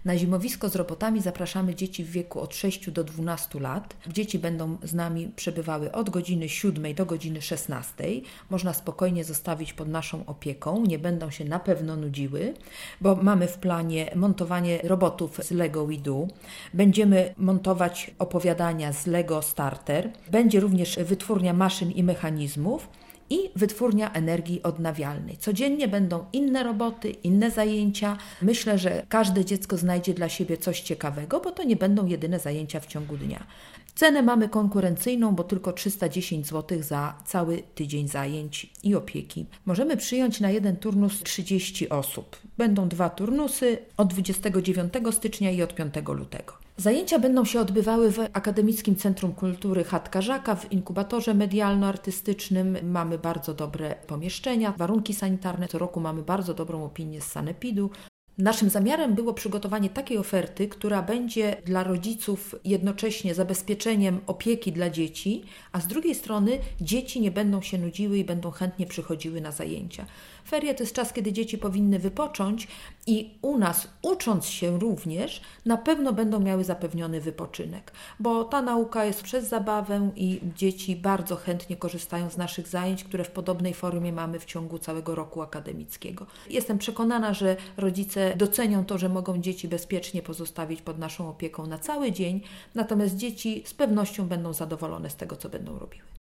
Na zimowisko z robotami zapraszamy dzieci w wieku od 6 do 12 lat. Dzieci będą z nami przebywały od godziny 7 do godziny 16. Można spokojnie zostawić pod naszą opieką, nie będą się na pewno nudziły, bo mamy w planie montowanie robotów z Lego WeDo. Będziemy montować opowiadania z Lego Starter. Będzie również wytwórnia maszyn i mechanizmów i wytwórnia energii odnawialnej. Codziennie będą inne roboty, inne zajęcia. Myślę, że każde dziecko znajdzie dla siebie coś ciekawego, bo to nie będą jedyne zajęcia w ciągu dnia. Cenę mamy konkurencyjną, bo tylko 310 zł za cały tydzień zajęć i opieki. Możemy przyjąć na jeden turnus 30 osób. Będą 2 turnusy od 29 stycznia i od 5 lutego. Zajęcia będą się odbywały w Akademickim Centrum Kultury Chatka Żaka, w inkubatorze medialno-artystycznym. Mamy bardzo dobre pomieszczenia, warunki sanitarne. Co roku mamy bardzo dobrą opinię z sanepidu. Naszym zamiarem było przygotowanie takiej oferty, która będzie dla rodziców jednocześnie zabezpieczeniem opieki dla dzieci, a z drugiej strony dzieci nie będą się nudziły i będą chętnie przychodziły na zajęcia. Ferie to jest czas, kiedy dzieci powinny wypocząć i u nas, ucząc się również, na pewno będą miały zapewniony wypoczynek, bo ta nauka jest przez zabawę i dzieci bardzo chętnie korzystają z naszych zajęć, które w podobnej formie mamy w ciągu całego roku akademickiego. Jestem przekonana, że rodzice docenią to, że mogą dzieci bezpiecznie pozostawić pod naszą opieką na cały dzień, natomiast dzieci z pewnością będą zadowolone z tego, co będą robiły.